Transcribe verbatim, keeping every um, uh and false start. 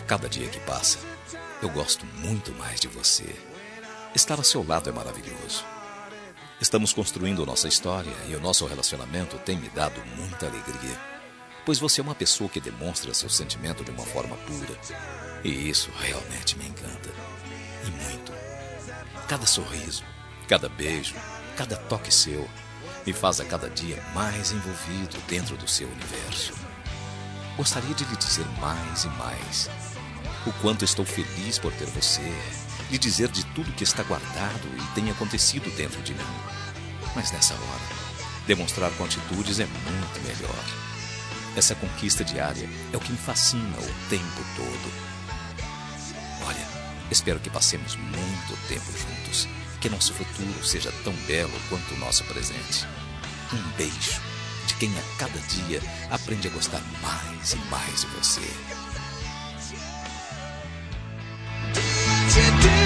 cada dia que passa, eu gosto muito mais de você. Estar ao seu lado é maravilhoso. Estamos construindo nossa história e o nosso relacionamento tem me dado muita alegria, pois você é uma pessoa que demonstra seu sentimento de uma forma pura. E isso realmente me encanta. E muito. Cada sorriso, cada beijo, cada toque seu me faz a cada dia mais envolvido dentro do seu universo. Gostaria de lhe dizer mais e mais o quanto estou feliz por ter você, lhe dizer de tudo que está guardado e tem acontecido dentro de mim. Mas nessa hora, demonstrar com atitudes é muito melhor. Essa conquista diária é o que me fascina o tempo todo. Olha, espero que passemos muito tempo juntos, que nosso futuro seja tão belo quanto o nosso presente. Um beijo de quem a cada dia aprende a gostar mais e mais de você.